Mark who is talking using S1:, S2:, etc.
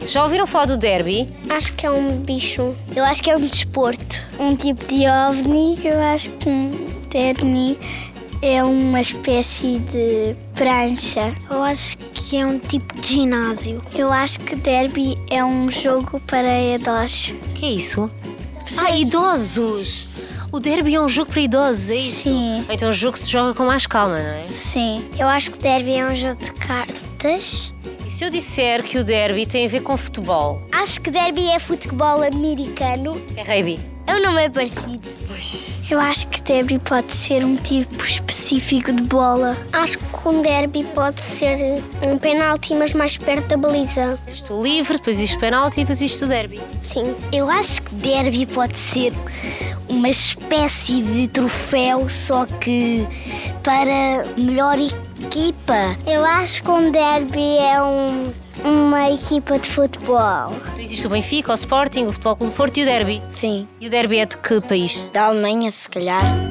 S1: Já ouviram falar do derby?
S2: Acho que é um bicho. Eu acho que é um desporto. Um tipo de ovni. Eu acho que um derby é uma espécie de prancha. Eu acho que é um tipo de ginásio. Eu acho que derby é um jogo para idosos.
S1: O que é isso? Idosos! O derby é um jogo para idosos, é isso?
S2: Sim.
S1: Então é um jogo que se joga com mais calma, não é?
S2: Sim. Eu acho que derby é um jogo de cartas.
S1: E se eu disser que o derby tem a ver com futebol?
S2: Acho que derby é futebol americano.
S1: Isso é rugby?
S2: É um nome parecido.
S1: Pois.
S2: Eu acho que derby pode ser um tipo específico de bola. Acho que um derby pode ser um penalti, mas mais perto da baliza.
S1: Estou livre, depois isto penalti e depois isto derby.
S2: Sim. Eu acho que derby pode ser uma espécie de troféu, só que para melhor equipa. Eu acho que um derby é uma equipa de futebol.
S1: Então existe o Benfica, o Sporting, o Futebol Clube do Porto e o derby.
S2: Sim.
S1: E o derby é de que país?
S2: Da Alemanha, se calhar.